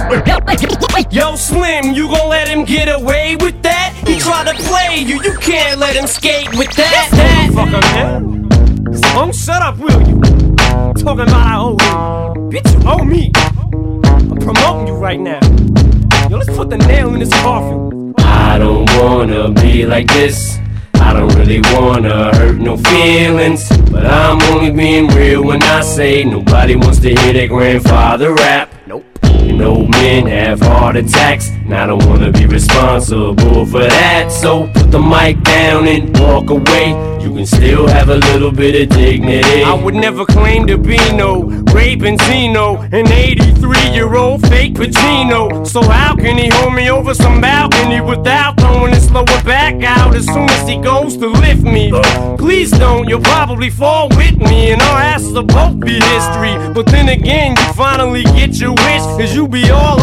Yo, Slim, you gon' let him get away with that? He try to play you, you can't let him skate with that. Motherfucker, man. Don't shut up, will you? Talking about I owe you. Bitch, you owe me. I'm promoting you right now. Yo, let's put the nail in this coffin. I don't wanna be like this. I don't really wanna hurt no feelings, but I'm only being real when I say nobody wants to hear their grandfather rap. Nope. You know men have heart attacks, and I don't wanna be responsible for that. So put the mic down and walk away. You can still have a little bit of dignity. I would never claim to be no Ray Benzino, an 83-year-old fake Pacino. So how can he hold me over some balcony without throwing his lower back out as soon as he goes to lift me? Please don't, you'll probably fall with me, and our asses will both be history. But then again, you finally get your wish, cause you be all